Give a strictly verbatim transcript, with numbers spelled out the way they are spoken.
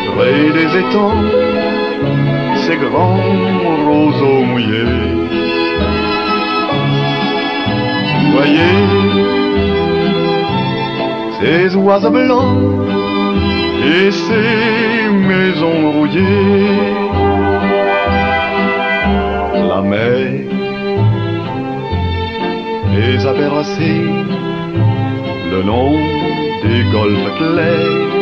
près des étangs, ces grands roseaux mouillés. Voyez ces oiseaux blancs et ces maisons rouillées. La mer les a bercés le long des golfes clairs.